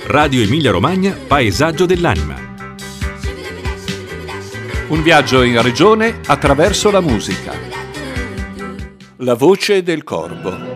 Radio Emilia Romagna, Paesaggio dell'anima. Un viaggio in regione attraverso la musica. La voce del corvo.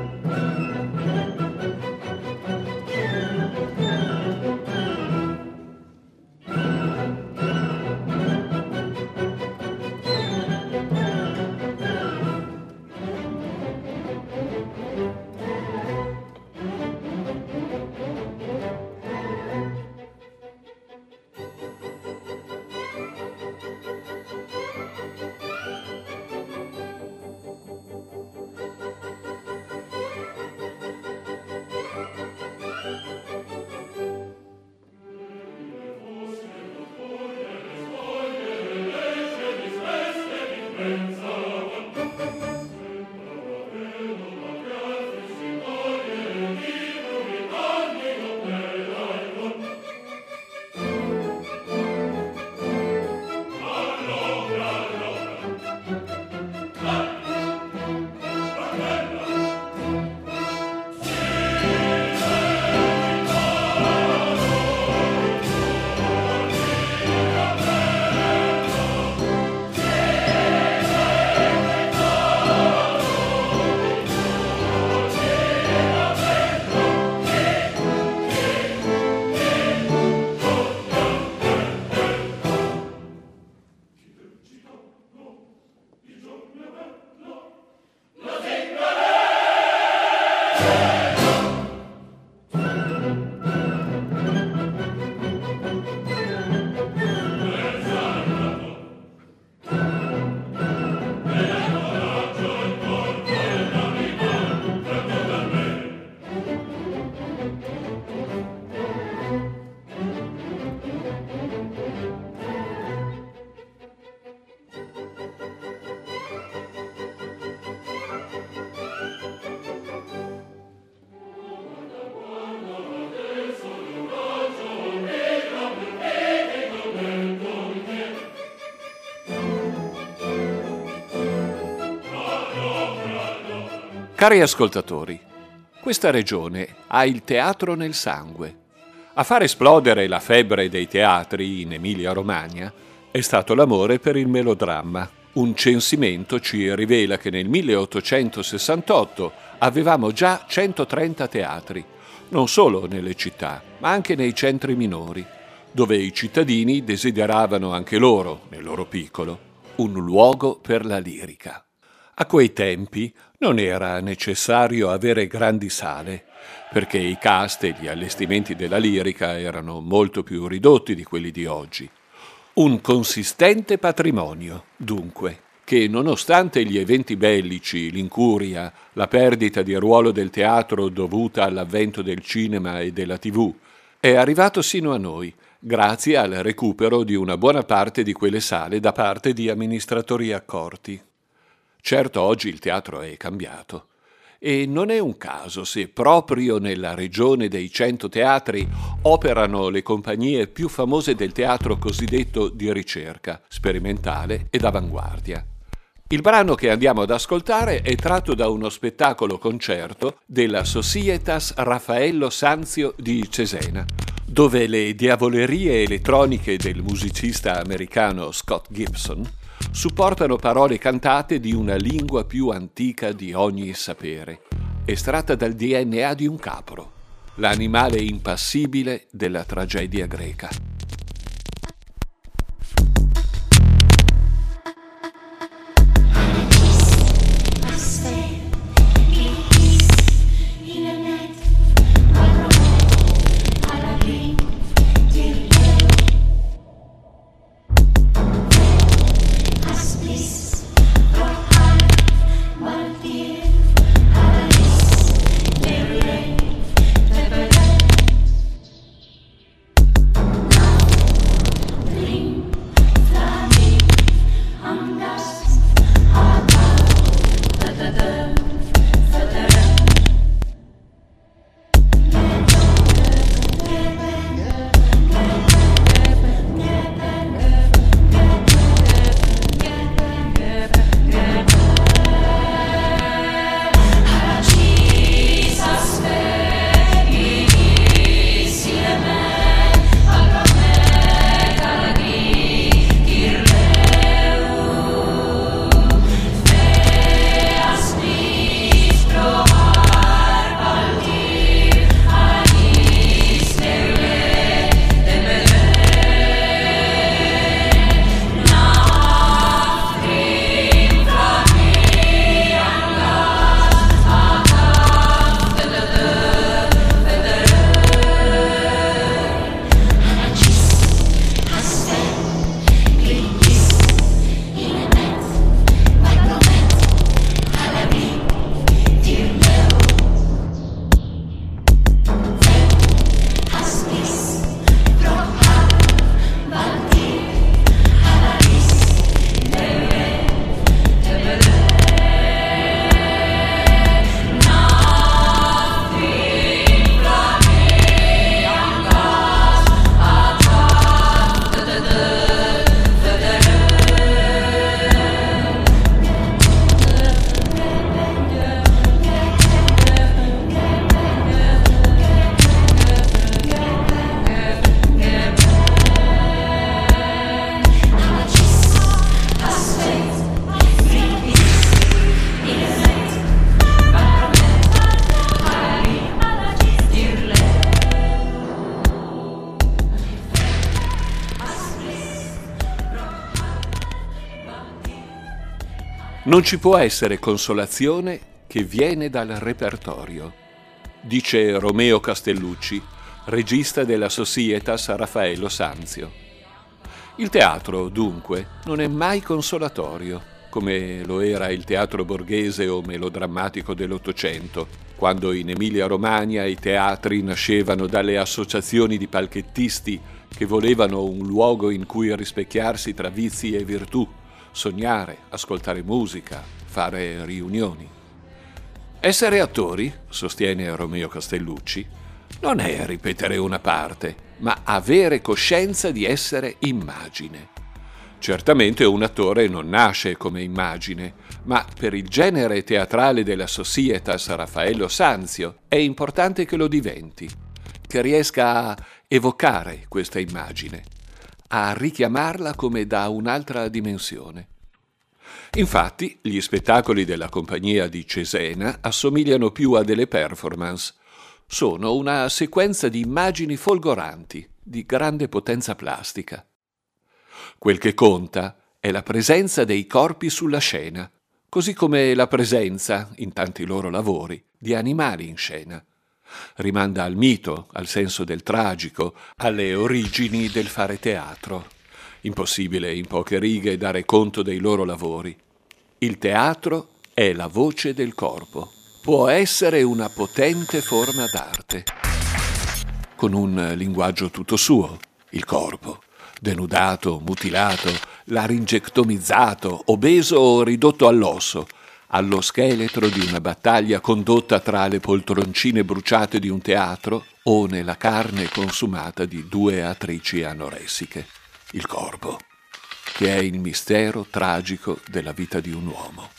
Cari ascoltatori, questa regione ha il teatro nel sangue. A far esplodere la febbre dei teatri in Emilia-Romagna è stato l'amore per il melodramma. Un censimento ci rivela che nel 1868 avevamo già 130 teatri, non solo nelle città, ma anche nei centri minori, dove i cittadini desideravano anche loro, nel loro piccolo, un luogo per la lirica. A quei tempi non era necessario avere grandi sale, perché i cast e gli allestimenti della lirica erano molto più ridotti di quelli di oggi. Un consistente patrimonio, dunque, che nonostante gli eventi bellici, l'incuria, la perdita di ruolo del teatro dovuta all'avvento del cinema e della TV, è arrivato sino a noi, grazie al recupero di una buona parte di quelle sale da parte di amministratori accorti. Certo, oggi il teatro è cambiato e non è un caso se proprio nella regione dei 100 teatri operano le compagnie più famose del teatro cosiddetto di ricerca, sperimentale ed avanguardia. Il brano che andiamo ad ascoltare è tratto da uno spettacolo concerto della Societas Raffaello Sanzio di Cesena, dove le diavolerie elettroniche del musicista americano Scott Gibson supportano parole cantate di una lingua più antica di ogni sapere, estratta dal DNA di un capro, l'animale impassibile della tragedia greca. Now Non ci può essere consolazione che viene dal repertorio, dice Romeo Castellucci, regista della Societas Raffaello Sanzio. Il teatro, dunque, non è mai consolatorio, come lo era il teatro borghese o melodrammatico dell'Ottocento, quando in Emilia-Romagna i teatri nascevano dalle associazioni di palchettisti che volevano un luogo in cui rispecchiarsi tra vizi e virtù, sognare, ascoltare musica, fare riunioni. Essere attori, sostiene Romeo Castellucci, non è ripetere una parte, ma avere coscienza di essere immagine. Certamente un attore non nasce come immagine, ma per il genere teatrale della Societas Raffaello Sanzio è importante che lo diventi, che riesca a evocare questa immagine, a richiamarla come da un'altra dimensione. Infatti, gli spettacoli della compagnia di Cesena assomigliano più a delle performance. Sono una sequenza di immagini folgoranti, di grande potenza plastica. Quel che conta è la presenza dei corpi sulla scena, così come la presenza, in tanti loro lavori, di animali in scena. Rimanda al mito, al senso del tragico, alle origini del fare teatro. Impossibile in poche righe dare conto dei loro lavori. Il teatro è la voce del corpo. Può essere una potente forma d'arte. Con un linguaggio tutto suo, il corpo, denudato, mutilato, laringectomizzato, obeso o ridotto all'osso, allo scheletro di una battaglia condotta tra le poltroncine bruciate di un teatro o nella carne consumata di due attrici anoressiche. Il corpo, che è il mistero tragico della vita di un uomo.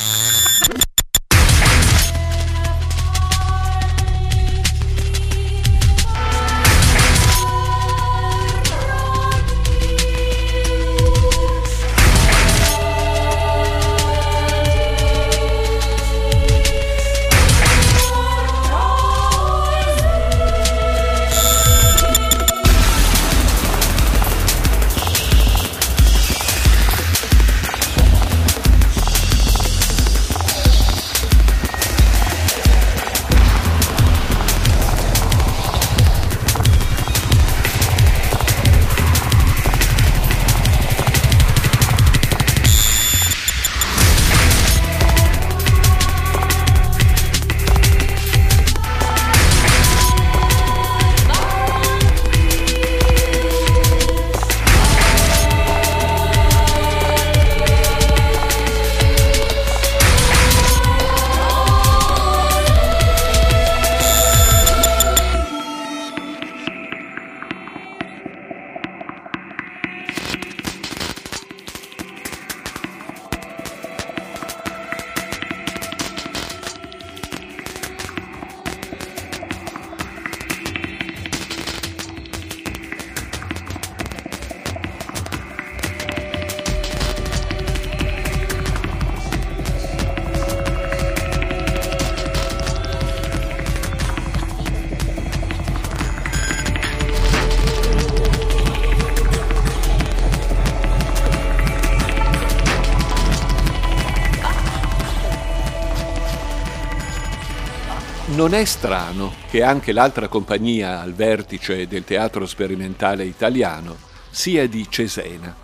Non è strano che anche l'altra compagnia al vertice del teatro sperimentale italiano sia di Cesena.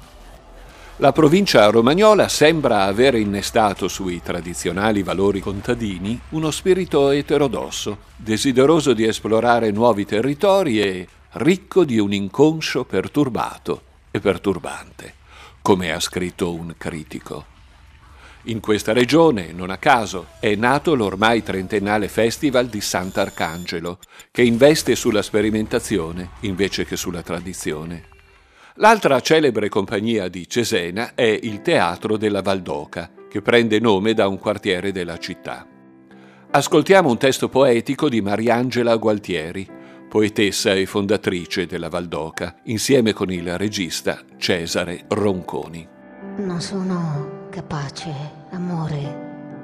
La provincia romagnola sembra aver innestato sui tradizionali valori contadini uno spirito eterodosso, desideroso di esplorare nuovi territori e ricco di un inconscio perturbato e perturbante, come ha scritto un critico. In questa regione, non a caso, è nato l'ormai trentennale Festival di Sant'Arcangelo, che investe sulla sperimentazione invece che sulla tradizione. L'altra celebre compagnia di Cesena è il Teatro della Valdoca, che prende nome da un quartiere della città. Ascoltiamo un testo poetico di Mariangela Gualtieri, poetessa e fondatrice della Valdoca, insieme con il regista Cesare Ronconi. Non sono capace, amore,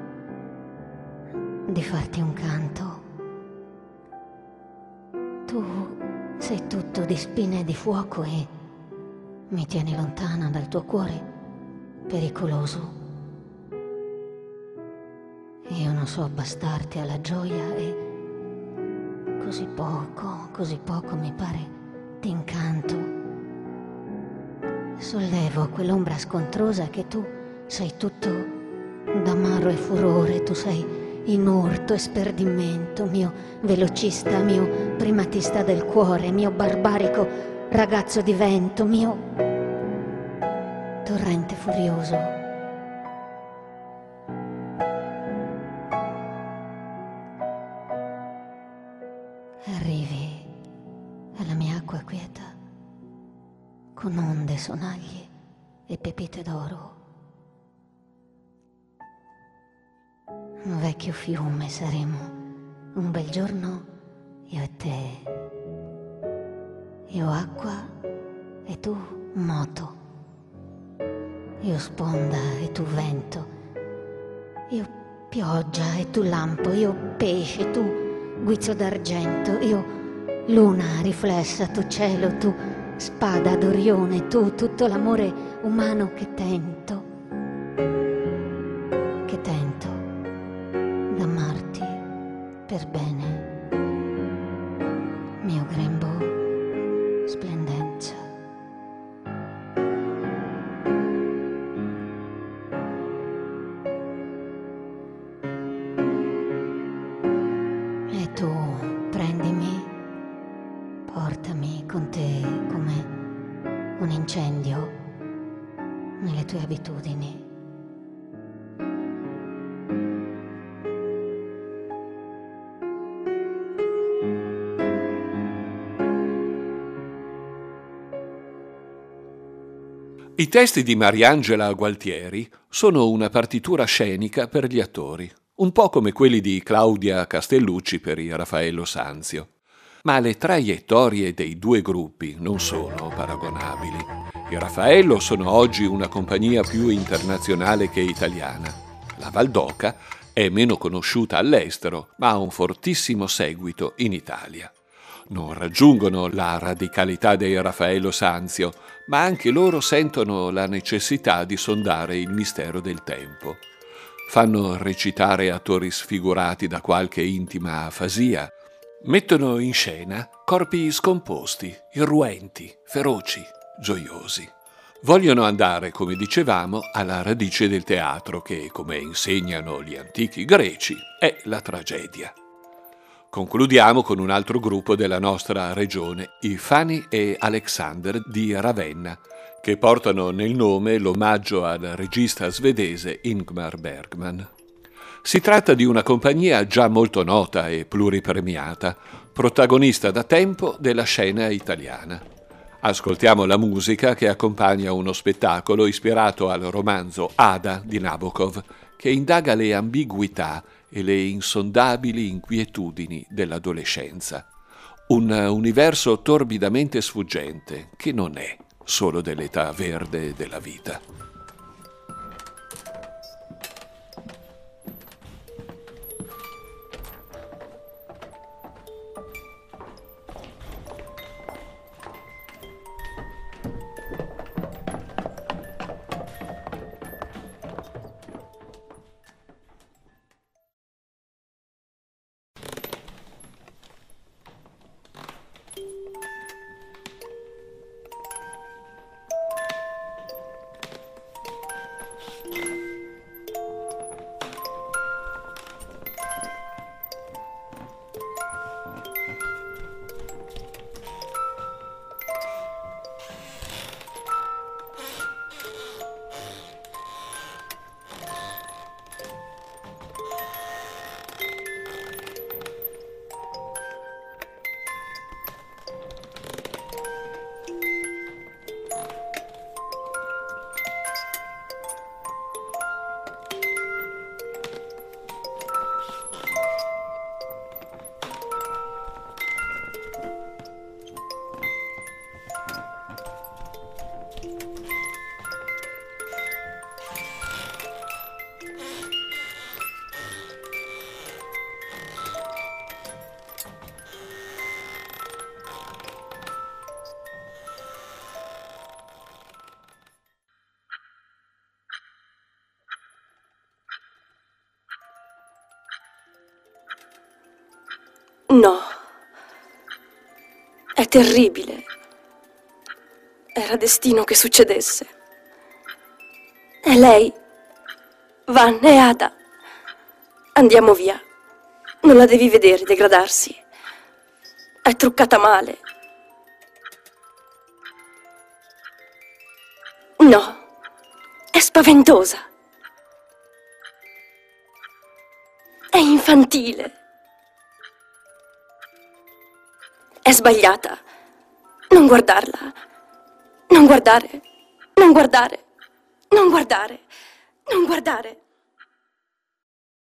di farti un canto. Tu sei tutto di spine e di fuoco e mi tieni lontana dal tuo cuore pericoloso. Io non so abbastarti alla gioia e così poco mi pare ti incanto. Sollevo quell'ombra scontrosa che tu sei tutto d'amaro e furore, tu sei inurto e sperdimento, mio velocista, mio primatista del cuore, mio barbarico ragazzo di vento, mio torrente furioso. Arrivi alla mia acqua quieta con onde, sonagli e pepite d'oro. Un vecchio fiume saremo un bel giorno io e te. Io acqua e tu moto. Io sponda e tu vento. Io pioggia e tu lampo. Io pesce e tu guizzo d'argento. Io luna riflessa, tu cielo, tu spada d'Orione, tu tutto l'amore umano che tento d'amarti per bene, mio grembo splendenza. E tu prendimi, portami con te come un incendio nelle tue abitudini. I testi di Mariangela Gualtieri sono una partitura scenica per gli attori, un po' come quelli di Claudia Castellucci per il Raffaello Sanzio. Ma le traiettorie dei due gruppi non sono paragonabili. I Raffaello sono oggi una compagnia più internazionale che italiana. La Valdoca è meno conosciuta all'estero, ma ha un fortissimo seguito in Italia. Non raggiungono la radicalità dei Raffaello Sanzio, ma anche loro sentono la necessità di sondare il mistero del tempo. Fanno recitare attori sfigurati da qualche intima afasia, mettono in scena corpi scomposti, irruenti, feroci, gioiosi. Vogliono andare, come dicevamo, alla radice del teatro che, come insegnano gli antichi greci, è la tragedia. Concludiamo con un altro gruppo della nostra regione, i Fanny e Alexander di Ravenna, che portano nel nome l'omaggio al regista svedese Ingmar Bergman. Si tratta di una compagnia già molto nota e pluripremiata, protagonista da tempo della scena italiana. Ascoltiamo la musica che accompagna uno spettacolo ispirato al romanzo Ada di Nabokov, che indaga le ambiguità e le insondabili inquietudini dell'adolescenza. Un universo torbidamente sfuggente che non è solo dell'età verde della vita. No. È terribile. Era destino che succedesse. E lei, Van e Ada. Andiamo via. Non la devi vedere degradarsi. È truccata male. No, è spaventosa. È infantile. È sbagliata. Non guardarla. Non guardare. Non guardare. Non guardare. Non guardare.